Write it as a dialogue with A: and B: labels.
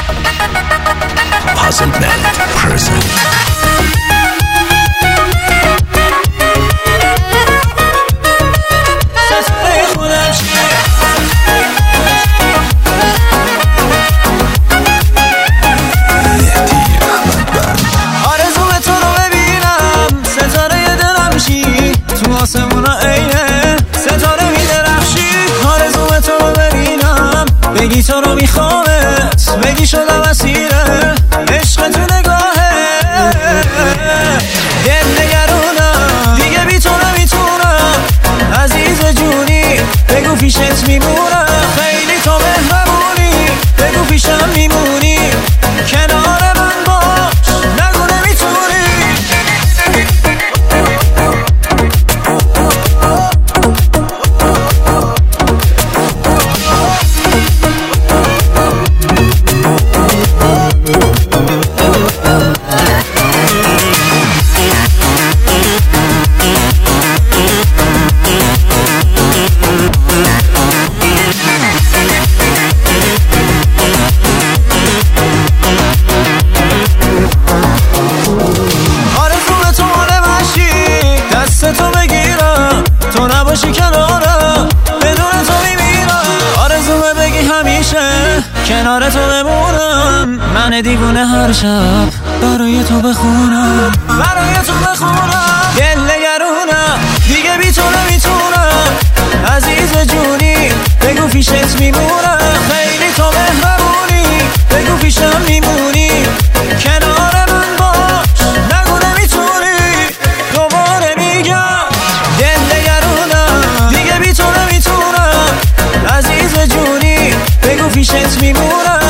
A: Puzzle Band present.
B: آسمونا عینه ستاره میدرخشی آرزوم تو رو ببینم بگی تو رو میخوامت بگی شدم اسیره عشق تو نگاهه دل نگرونم دیگه بی تو نمیتونم عزیز جونی بگو پیشت میمونم خیلی تو مهربونی بگو پیشم میمونی کنار من باش نگو نمیتونی تو بگیرم تو نباشی کنارم بدون تو میمیرم آرزومه بگی همیشه کنار تو بمونم من دیوونه هر شب برای تو بخونم دل نگرونم دیگه بی تو نمیتونم عزیز جونی بگو پیشت میمونم خیلی تو مهربونی بگو پیشم میمونی کنار من باش نگو نمیتونی دوباره میگم دل نگرونم دیگه بی تو نمیتونم عزیز جونی بگو پیشت میمونم